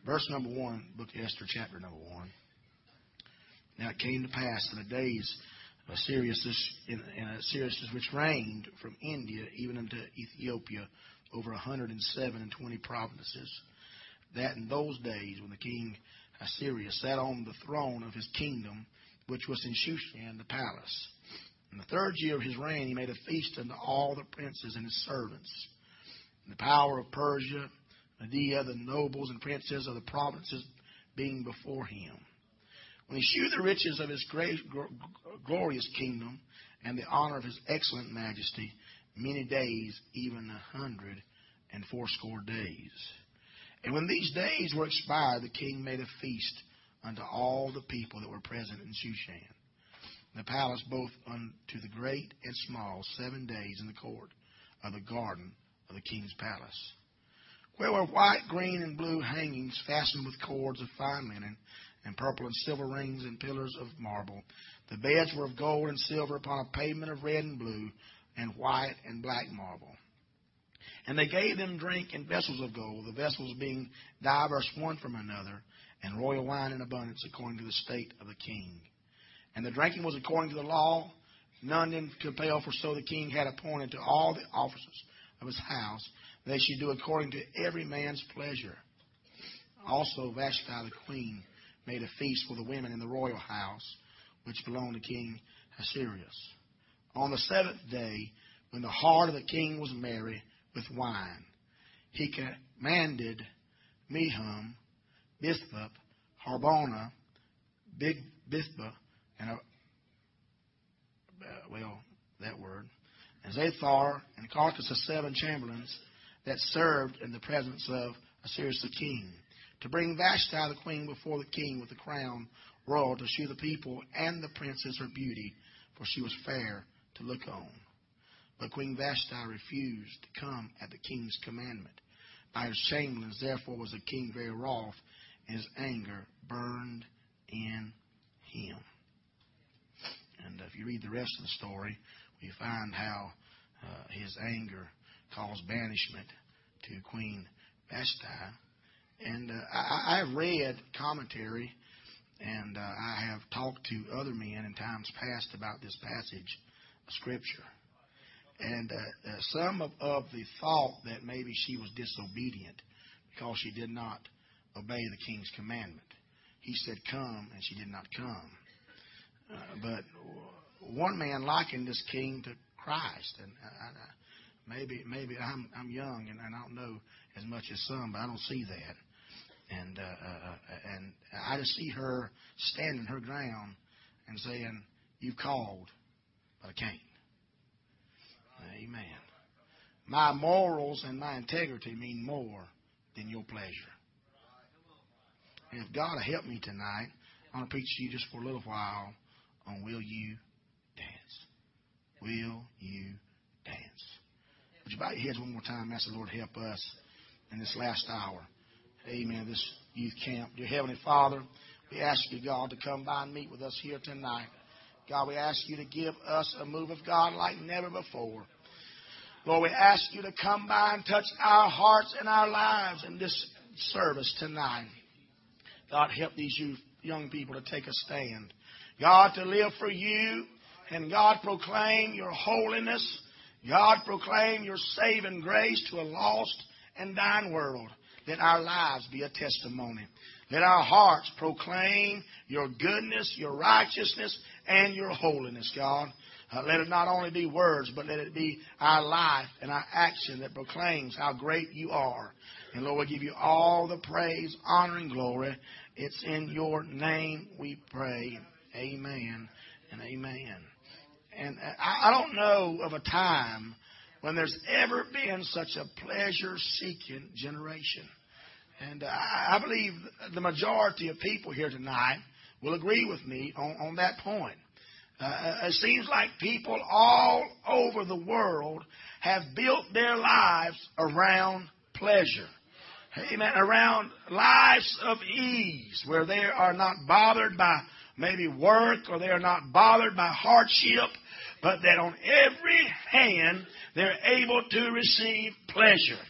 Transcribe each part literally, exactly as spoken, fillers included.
Verse number one, book of Esther, chapter number one. Now it came to pass in the days of Cyrus, in, in Cyrus which reigned from India even unto Ethiopia over a hundred and seven and twenty provinces, that in those days when the king Assyria sat on the throne of his kingdom, which was in Shushan the palace. In the third year of his reign he made a feast unto all the princes and his servants. And the power of Persia, Media, the nobles and princes of the provinces being before him. When he shewed the riches of his great, glorious kingdom and the honor of his excellent majesty, many days, even a hundred and fourscore days. And when these days were expired, the king made a feast unto all the people that were present in Shushan, in the palace both unto the great and small, seven days in the court of the garden of the king's palace, where were white, green, and blue hangings fastened with cords of fine linen, and purple and silver rings and pillars of marble. The beds were of gold and silver upon a pavement of red and blue, and white and black marble. And they gave them drink in vessels of gold, the vessels being diverse one from another, and royal wine in abundance according to the state of the king. And the drinking was according to the law, none then compel, for so the king had appointed to all the officers of his house, they should do according to every man's pleasure. Also Vashti the queen made a feast for the women in the royal house, which belonged to King Ahasuerus. On the seventh day, when the heart of the king was merry with wine, he commanded Mehum, Bithba, Harbona, Big Bithba, and a, well, that word, and Zathar and Carcass, the seven chamberlains that served in the presence of Ahasuerus the king, to bring Vashti the queen before the king with the crown royal, to shew the people and the princess her beauty, for she was fair to look on. But Queen Vashti refused to come at the king's commandment. By his chamberlains, therefore, was the king very wroth, and his anger burned in him. And if you read the rest of the story, we find how uh, his anger caused banishment to Queen Vashti. And uh, I, I've read commentary, and uh, I have talked to other men in times past about this passage of Scripture. And uh, uh, some of, of the thought that maybe she was disobedient because she did not obey the king's commandment. He said, come, and she did not come. Uh, but one man likened this king to Christ. And I, I, maybe maybe I'm, I'm young, and I don't know as much as some, but I don't see that. And, uh, uh, and I just see her standing her ground and saying, you've called, but I can't. Amen. My morals and my integrity mean more than your pleasure. And if God will help me tonight, I want to preach to you just for a little while on will you dance? Will you dance? Would you bow your heads one more time and ask the Lord to help us in this last hour? Amen. This youth camp. Dear Heavenly Father, we ask you, God, to come by and meet with us here tonight. God, we ask you to give us a move of God like never before. Lord, we ask you to come by and touch our hearts and our lives in this service tonight. God, help these youth, young people to take a stand. God, to live for you, and God, proclaim your holiness. God, proclaim your saving grace to a lost and dying world. Let our lives be a testimony. Let our hearts proclaim your goodness, your righteousness, and your holiness, God. Uh, let it not only be words, but let it be our life and our action that proclaims how great you are. And Lord, we give you all the praise, honor, and glory. It's in your name we pray. Amen and amen. And I, I don't know of a time when there's ever been such a pleasure-seeking generation. And uh, I believe the majority of people here tonight will agree with me on, on that point. Uh, it seems like people all over the world have built their lives around pleasure. Amen. Around lives of ease, where they are not bothered by maybe work, or they are not bothered by hardship, but that on every hand they're able to receive pleasure.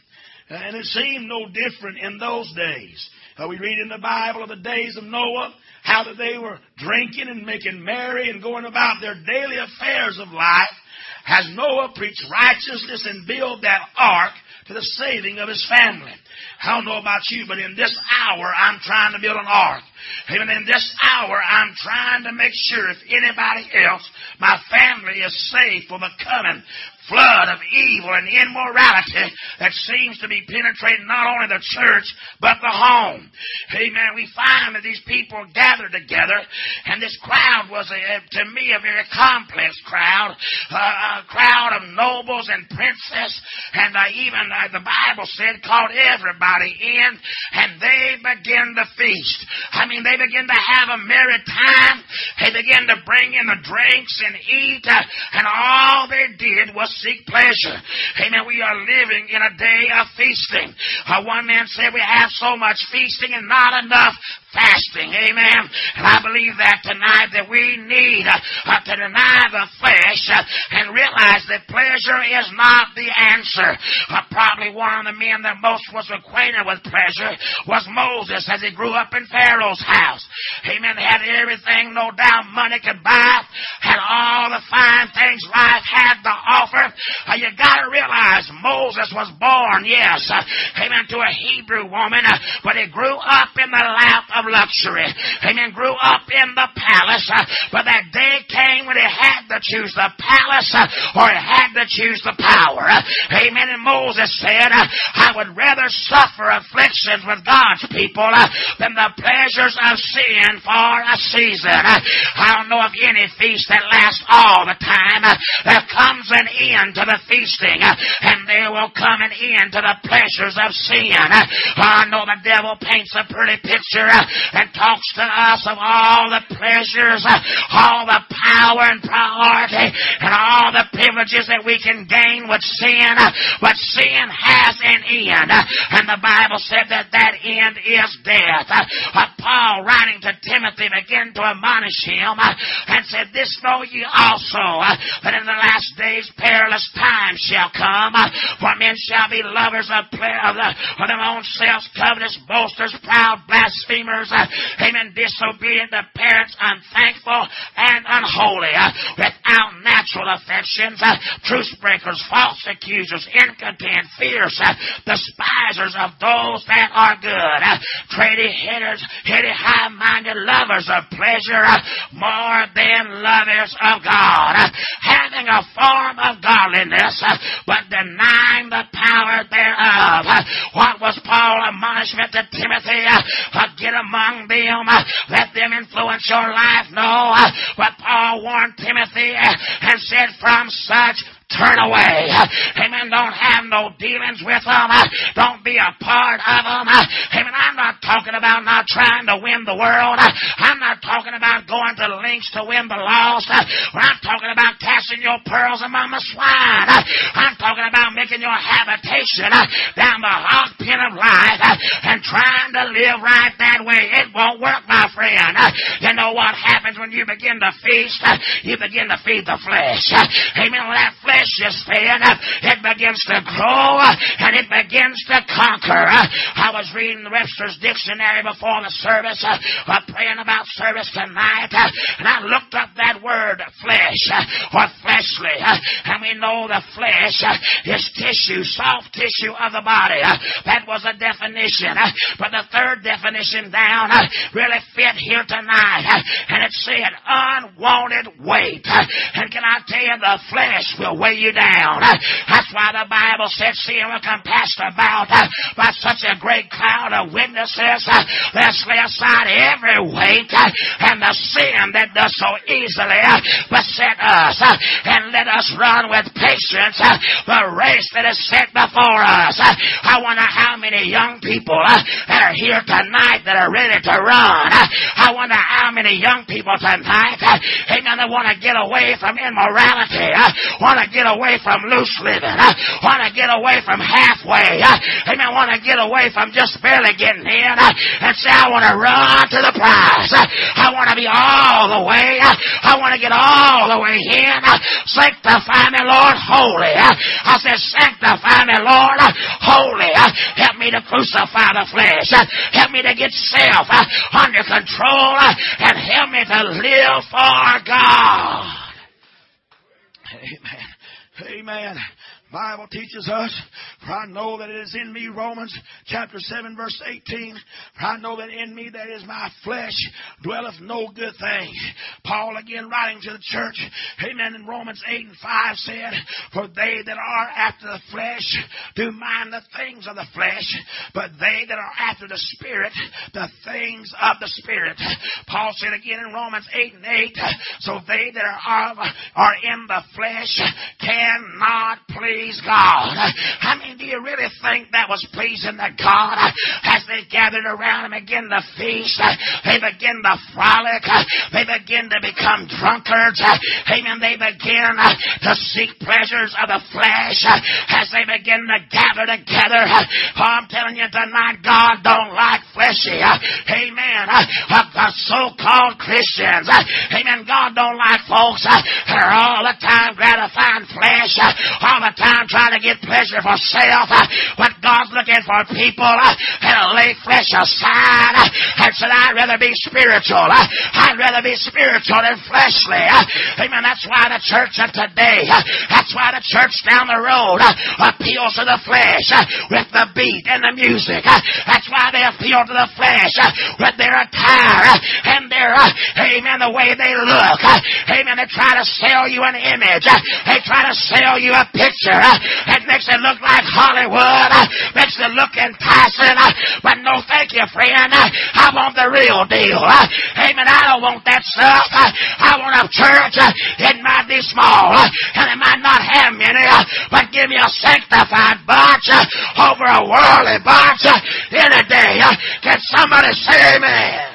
And it seemed no different in those days. Uh, we read in the Bible of the days of Noah, how that they were drinking and making merry and going about their daily affairs of life, as Noah preached righteousness and built that ark to the saving of his family. I don't know about you, but in this hour, I'm trying to build an ark. Even in this hour, I'm trying to make sure if anybody else, my family is safe from the coming flood of evil and immorality that seems to be penetrating not only the church, but the home. Amen. We find that these people gathered together, and this crowd was, a, to me, a very complex crowd, uh, a crowd of nobles and princes, and uh, even uh, the Bible said called everybody in, and they began to feast. I mean, they began to have a merry time. They began to bring in the drinks and eat, uh, and all they did was seek pleasure. Amen. We are living in a day of feasting. Uh, one man said we have so much feasting and not enough fasting. Amen. And I believe that tonight that we need uh, uh, to deny the flesh uh, and realize that pleasure is not the answer. Uh, probably one of the men that most was acquainted with pleasure was Moses as he grew up in Pharaoh's house. Amen. They had everything, no doubt, money could buy, had all the fine things life had to offer. Uh, you got to realize Moses was born, yes, uh, amen, to a Hebrew woman, uh, but he grew up in the lap of luxury. Amen. Grew up in the palace, uh, but that day came when he had to choose the palace uh, or he had to choose the power. Uh, amen. And Moses said, uh, I would rather suffer afflictions with God's people uh, than the pleasures of sin for a season. Uh, I don't know of any feast that lasts all the time. Uh, there comes an end to the feasting, uh, and there will come an end to the pleasures of sin. Uh, I know the devil paints a pretty picture uh, and talks to us of all the pleasures, uh, all the power and priority, and all the privileges that we can gain with sin. Uh, but sin has an end, uh, and the Bible said that that end is death. Uh, uh, Paul, writing to Timothy, began to admonish him uh, and said, This know ye also, uh, that in the last days perilous times shall come, uh, for men shall be lovers of, ple- of, the, of their own selves, covetous, boasters, proud, blasphemers, uh, amen, disobedient to parents, unthankful, and unholy, uh, without natural affections, uh, truce breakers, false accusers, incontent, fierce, uh, despisers of those that are good, uh, trady hitters, heady, high-minded, lovers of pleasure, uh, more than lovers of God, uh, having a form of godliness, uh, but denying the power thereof. Uh, what was Paul's admonishment to Timothy? Uh, uh, get among them, uh, let them influence your life. No, uh, but Paul warned Timothy uh, and said, from such turn away. Amen. Don't have no dealings with them. Don't be a part of them. Amen. I'm not talking about not trying to win the world. I'm not talking about going to lengths to win the lost. I'm talking about casting your pearls among the swine. I'm talking about making your habitation down the hog pen of life and trying to live right that way. It won't work, my friend. You know what happens when you begin to feast? You begin to feed the flesh. Amen. When that flesh is fed, it begins to grow and it begins to conquer. I was reading Webster's dictionary before the service, uh, praying about service tonight, uh, and I looked up that word flesh uh, or fleshly, uh, and we know the flesh uh, is tissue, soft tissue of the body. Uh, that was a definition, uh, but the third definition down uh, really fit here tonight, uh, and it said unwanted weight. Uh, and can I tell you, the flesh will weigh you down. Uh, that's why the Bible said, seeing we're compassed about uh, by such a great cloud of witnesses, uh, let's lay aside every weight uh, and the sin that does so easily uh, beset us, uh, and let us run with patience uh, the race that is set before us. Uh, I wonder how many young people uh, that are here tonight that are ready to run. Uh, I wonder how many young people tonight, uh, amen, that want to get away from immorality, uh, want to get away from loose living, uh, want to get away from halfway, uh, amen, want to get away from just barely getting in and say, I want to run to the prize. I want to be all the way. I want to get all the way in. Sanctify me, Lord, holy. I said, sanctify me, Lord, holy. Help me to crucify the flesh. Help me to get self under control and help me to live for God. Amen. Amen. Bible teaches us, for I know that it is in me, Romans chapter seven, verse eighteen, for I know that in me, that is my flesh, dwelleth no good thing. Paul again writing to the church, amen, in Romans eight and five said, for they that are after the flesh do mind the things of the flesh, but they that are after the Spirit, the things of the Spirit. Paul said again in Romans eight and eight, so they that are, of, are in the flesh cannot please God. I mean, do you really think that was pleasing to God? As they gathered around and began to feast, they began to frolic, they began to become drunkards, amen, they began to seek pleasures of the flesh as they begin to gather together. Oh, I'm telling you tonight, God don't like fleshy, amen, the so-called Christians, amen, God don't like folks that are all the time gratifying flesh, all the time trying to get pleasure for self, but God's looking for people that'll lay flesh aside and said, I'd rather be spiritual. I'd rather be spiritual than fleshly. Amen. That's why the church of today, that's why the church down the road appeals to the flesh with the beat and the music. That's why they appeal to the flesh with their attire and their, amen, the way they look. Amen. They try to sell you an image. They try to sell you a picture. It makes it look like Hollywood. Makes it look enticing. But no, thank you, friend. I want the real deal. Amen. I don't want that stuff. I want a church. It might be small, and it might not have many, but give me a sanctified bunch over a worldly bunch any day. Can somebody say amen?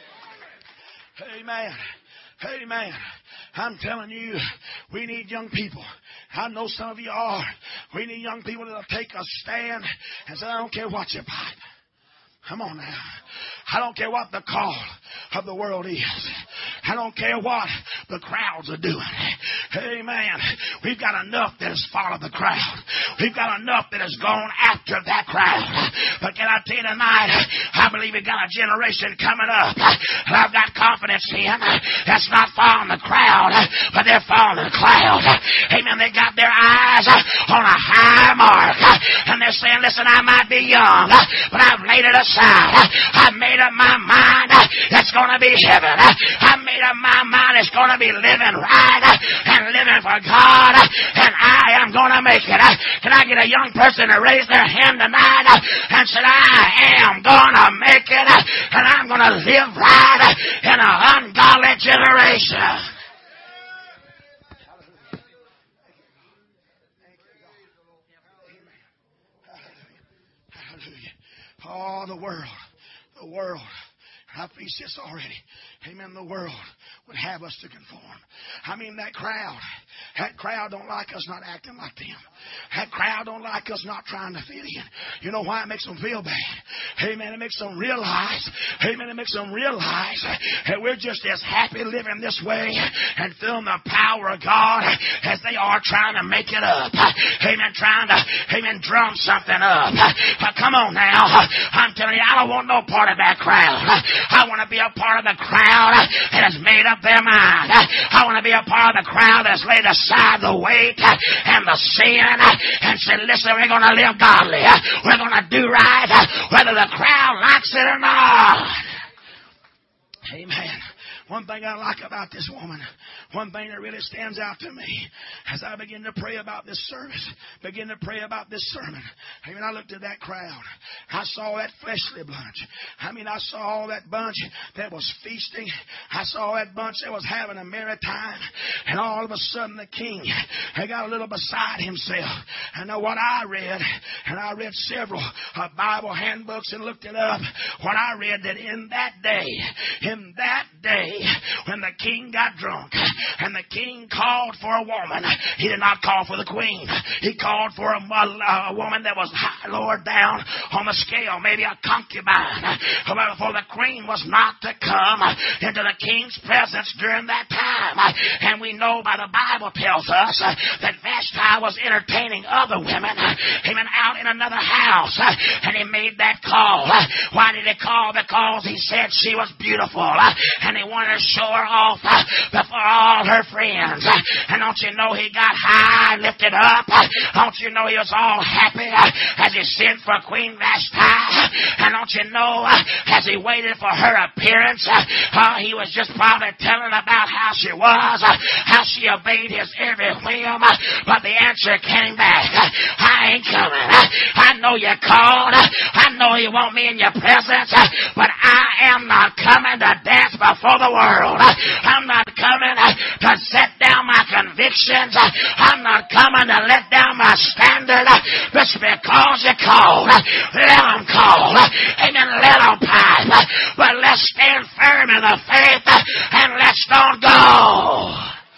Amen. Amen. I'm telling you, we need young people. I know some of you are. We need young people that'll take a stand and say, I don't care what you buy. Come on now. I don't care what the call of the world is. I don't care what the crowds are doing. Amen. We've got enough that has followed the crowd. We've got enough that has gone after that crowd. But can I tell you tonight, I believe we've got a generation coming up, and I've got confidence in, that's not following the crowd, but they're following the cloud. Amen. They got their eyes on a high mark, and they're saying, listen, I might be young, but I've laid it aside. I've made up my mind it's going to be heaven. I made up my mind it's going to be living right and living for God, and I am going to make it. Can I get a young person to raise their hand tonight and say, I am going to make it, and I'm going to live right in an ungodly generation? Oh, the world, the world. I've preached this already. Amen. The world would have us to conform. I mean, that crowd, that crowd don't like us not acting like them. That crowd don't like us not trying to fit in. You know why? It makes them feel bad. Amen. It makes them realize, amen, it makes them realize that we're just as happy living this way and feeling the power of God as they are trying to make it up. Amen. Trying to, amen, drum something up. But come on now. I'm telling you, I don't want no part of that crowd. I want to be a part of the crowd that has made up their mind. I want to be a part of the crowd that's laid aside the weight and the sin and said, listen, we're going to live godly. We're going to do right whether the crowd likes it or not. Amen. One thing I like about this woman, one thing that really stands out to me as I begin to pray about this service, begin to pray about this sermon. I mean, I looked at that crowd. I saw that fleshly bunch. I mean, I saw all that bunch that was feasting. I saw that bunch that was having a merry time. And all of a sudden the king, he got a little beside himself. I know what I read, and I read several uh, Bible handbooks and looked it up. What I read that in that day, in that day when the king got drunk and the king called for a woman, he did not call for the queen. He called for a, a, a woman that was high, lower down on the scale, maybe a concubine. For the queen was not to come into the king's presence during that time. And we know by the Bible tells us that Vashti was entertaining other women, even out in another house. And he made that call. Why did he call? Because he said she was beautiful. And he wanted to show her off before all her friends. And don't you know he got high and lifted up? Don't you know he was all happy as he sent for Queen Vashti? And don't you know as he waited for her appearance, uh, he was just probably telling about how she was, uh, how she obeyed his every whim. Uh, but the answer came back. I ain't coming. Uh, I know you called. Uh, I know you want me in your presence, uh, but I am not coming to dance before the world. Uh, I'm not coming uh, to set down my convictions. Uh, I'm not coming to let down my standard. Uh, just because you called. Uh, let them call. Uh, amen. Let them pipe. Uh, but let's stand firm in the faith uh, and let's don't go.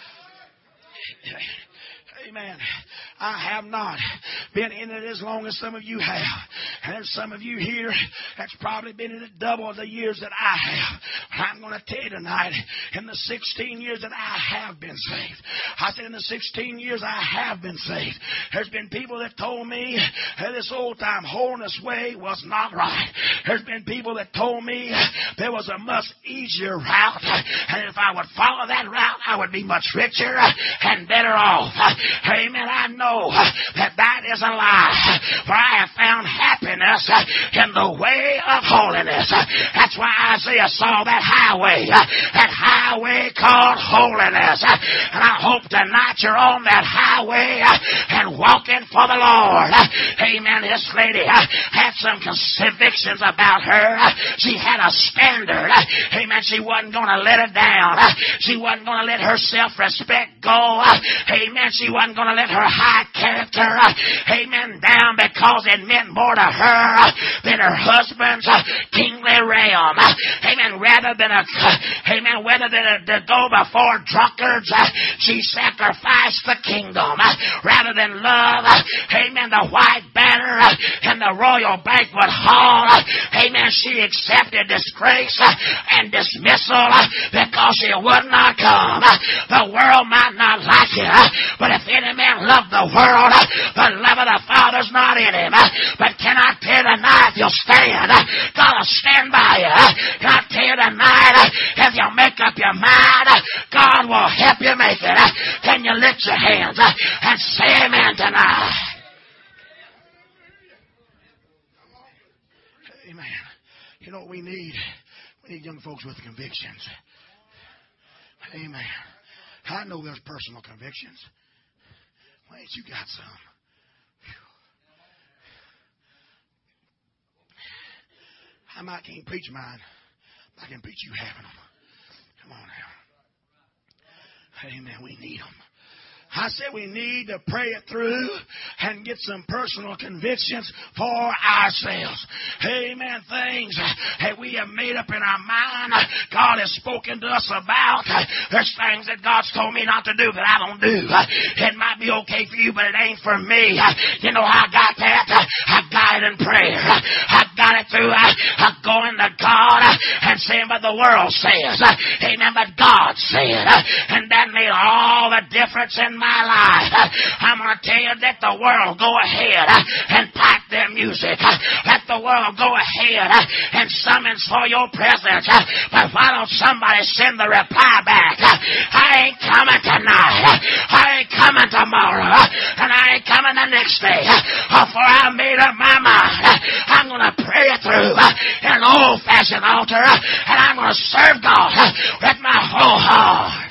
Amen. I have not been in it as long as some of you have. And there's some of you here that's probably been in it double the years that I have. But I'm going to tell you tonight, in the sixteen years that I have been saved, I said in the sixteen years I have been saved, there's been people that told me that this old-time holiness way was not right. There's been people that told me there was a much easier route, and if I would follow that route, I would be much richer and better off. Amen. I know that that is a lie, for I have found happiness in the way of holiness. That's why Isaiah saw that highway, that highway called holiness. And I hope tonight you're on that highway and walking for the Lord. Amen. This lady had some convictions about her. She had a standard. Amen. She wasn't going to let it down. She wasn't going to let her self-respect go. Amen. She wasn't going to let her high character, amen, down because it meant more to her than her husband's kingly realm. Amen. Rather than a, amen, rather than a, to go before drunkards, she sacrificed the kingdom. Rather than love, amen, the white banner and the royal banquet hall, amen, she accepted disgrace and dismissal because she would not come. The world might not like it, but if any man love the world, the love of the Father's not in him. But can I tell you tonight, if you'll stand, God will stand by you. Can I tell you tonight, if you'll make up your mind, God will help you make it. Can you lift your hands and say amen tonight? Amen. You know what we need? We need young folks with convictions. Amen. I know there's personal convictions. Why ain't you got some? Whew. I might can't preach mine, but I can preach you having them. Come on now. Amen. We need them. I said we need to pray it through and get some personal convictions for ourselves. Amen. Things that we have made up in our mind, God has spoken to us about. There's things that God's told me not to do that I don't do. It might be okay for you, but it ain't for me. You know how I got that? I got it in prayer. I got it through going to God and saying what the world says. Amen. But God said. And that made all the difference in my life. I'm going to tell you, let the world go ahead and pipe their music. Let the world go ahead and summons for your presence. But why don't somebody send the reply back? I ain't coming tonight. I ain't coming tomorrow. And I ain't coming the next day. For I made up my mind. I'm going to pray it through in an old-fashioned altar. And I'm going to serve God with my whole heart.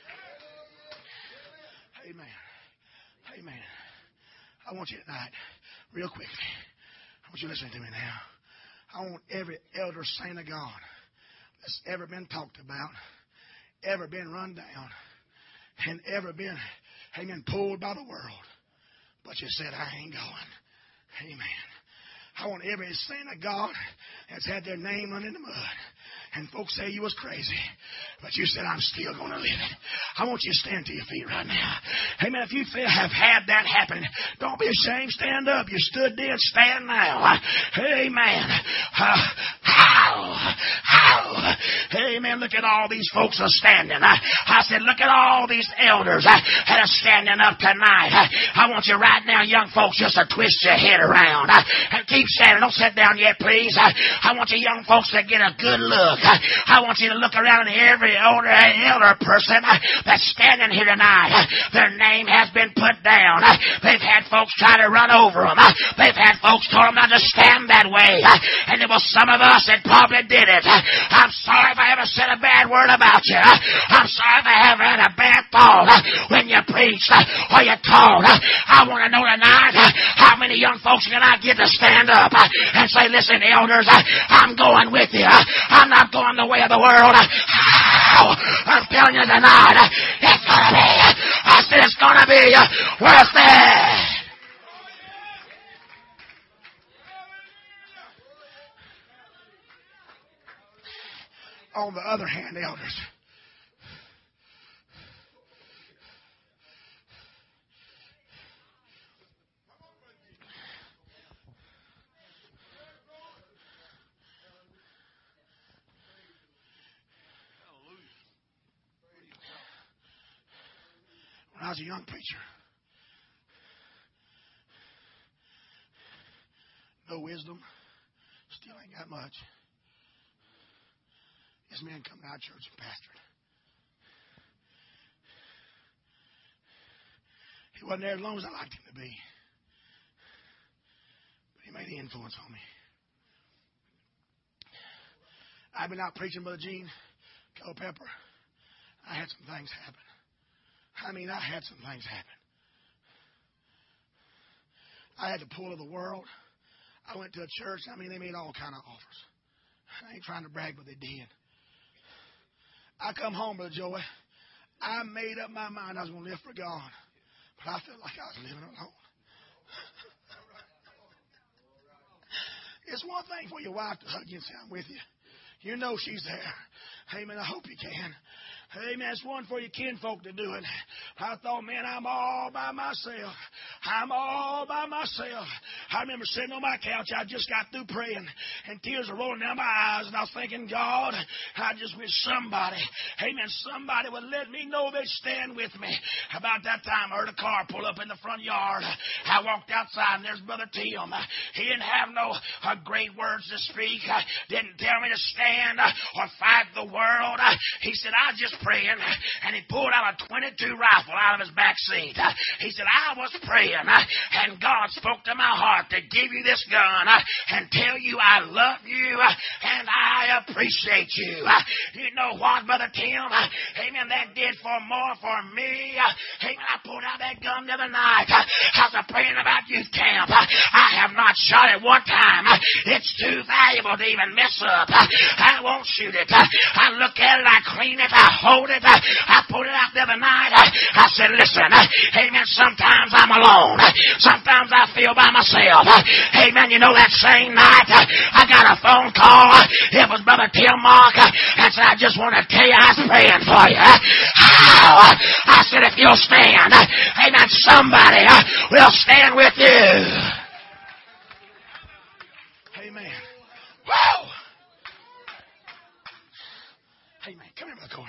I want you tonight, real quickly, I want you listening to me now. I want every elder saint of God that's ever been talked about, ever been run down, and ever been, amen, pulled by the world. But you said, I ain't going. Amen. I want every saint of God that's had their name run in the mud and folks say you was crazy, but you said, I'm still going to live it. I want you to stand to your feet right now. Amen. If you have had that happen, don't be ashamed. Stand up. You stood then. Stand now. Amen. Uh, how? How? Amen. Look at all these folks are standing. I, I said, look at all these elders uh, that are standing up tonight. I, I want you right now, young folks, just to twist your head around uh, and keep standing. Don't sit down yet, please. Uh, I want you young folks to get a good look. Uh, I want you to look around at every older elder person uh, that's standing here tonight. Uh, their name has been put down. Uh, they've had folks try to run over them. Uh, they've had folks told them not to stand that way. Uh, and there was some of us that probably did it. Uh, I'm sorry if I ever said a bad word about you. Uh, I'm sorry if I ever had a bad thought uh, when you preached uh, or you taught. Uh, I want to know tonight uh, how many young folks can I get to stand up uh, and say, listen, elders, uh, I'm going with you. Uh, I'm not going the way of the world. Uh, I'm telling you tonight, uh, it's going to be, uh, I said it's going to be uh, worth it. On the other hand, elders, when I was a young preacher, no wisdom, still ain't got much. This man come to our church and pastored. He wasn't there as long as I liked him to be. But he made an influence on me. I've been out preaching, Brother Gene, Culpeper. I had some things happen. I mean, I had some things happen. I had the pull of the world. I went to a church. I mean, they made all kind of offers. I ain't trying to brag, but they did. I come home, Brother Joey. I made up my mind I was going to live for God. But I felt like I was living alone. It's one thing for your wife to hug you and say, I'm with you. You know she's there. Amen. I hope you can. Amen. It's one for your kinfolk to do it. I thought, man, I'm all by myself. I'm all by myself. I remember sitting on my couch. I just got through praying, and tears were rolling down my eyes, and I was thinking, God, I just wish somebody, amen, somebody would let me know they'd stand with me. About that time, I heard a car pull up in the front yard. I walked outside, and there's Brother Tim. He didn't have no uh, great words to speak. Uh, didn't tell me to stand uh, or fight the world. Uh, he said, I just praying, and he pulled out a twenty-two rifle out of his back seat. He said, I was praying, and God spoke to my heart to give you this gun and tell you I love you and I appreciate you. You know what, Brother Tim? Amen, that did for more for me. Amen, I pulled out that gun the other night. I was praying about youth camp. I have not shot it one time. It's too valuable to even mess up. I won't shoot it. I look at it, I clean it, I hold it. I pulled it out the other night. I said, listen, amen, sometimes I'm alone. Sometimes I feel by myself. Amen, you know that same night I got a phone call. It was Brother Tim Mark and said, I just want to tell you I was praying for you. I said, if you'll stand, amen, somebody will stand with you. Amen. Whoa! Amen. Come here, Brother Corey.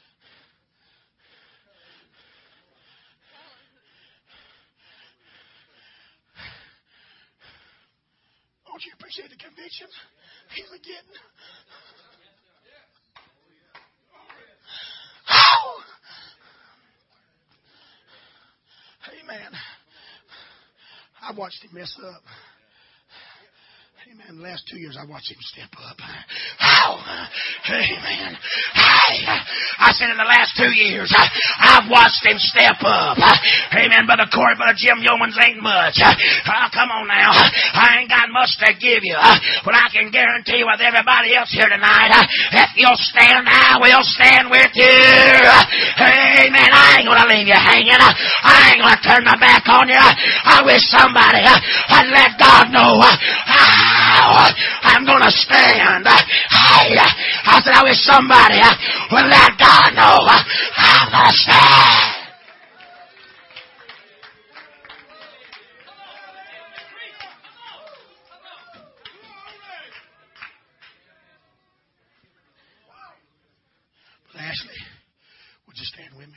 Don't you appreciate the conviction he's getting? Oh! Amen. I watched him mess up. Amen. The last two years, I watched him step up. Oh, amen. I, I said in the last two years, I, I've watched him step up. Amen. Brother Corey, Brother Jim Yeomans ain't much. Oh, come on now. I ain't got much to give you. But I can guarantee you with everybody else here tonight, if you'll stand, I will stand with you. Amen. I ain't going to leave you hanging. I ain't going to turn my back on you. I wish somebody would let God know I'm going to stand. I said, wish somebody would let God know I'm going to stand. But Ashley, would you stand with me?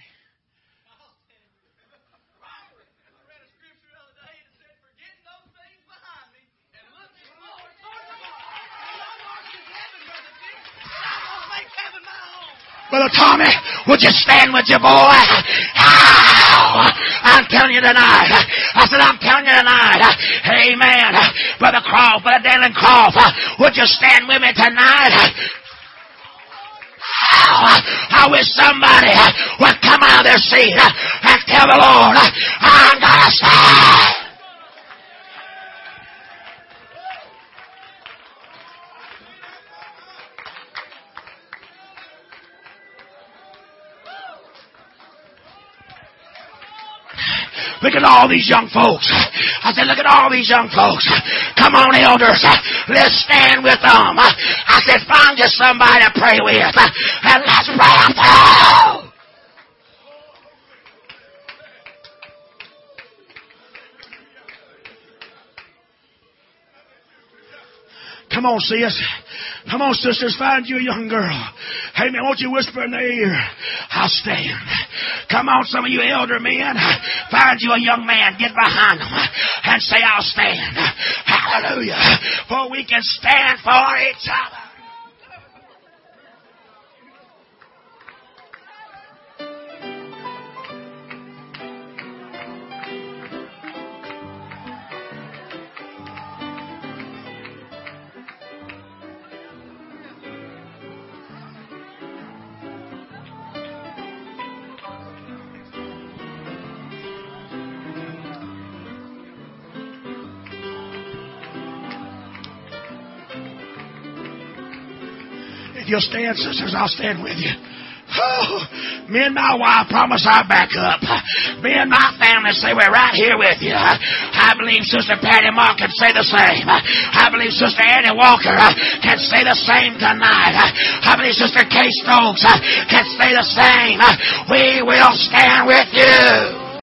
Brother Tommy, would you stand with your boy? Ow! I'm telling you tonight. I said, I'm telling you tonight. Amen. Brother Croft, Brother Dalen Croft, would you stand with me tonight? Ow! I wish somebody would come out of their seat and tell the Lord, I'm going to stand. Look at all these young folks. I said, look at all these young folks. Come on, elders. Let's stand with them. I said, find you somebody to pray with. And let's pray them through. Come on, sis. Come on, sisters. Find you a young girl. Hey, man, won't you whisper in their ear? I'll stand. Come on, some of you elder men. Find you a young man. Get behind them and say, I'll stand. Hallelujah. For we can stand for each other. If you'll stand, sisters, I'll stand with you. Oh, me and my wife promise I'll back up. Me and my family say we're right here with you. I believe Sister Patty Moore can say the same. I believe Sister Annie Walker can say the same tonight. I believe Sister Kay Stokes can say the same. We will stand with you.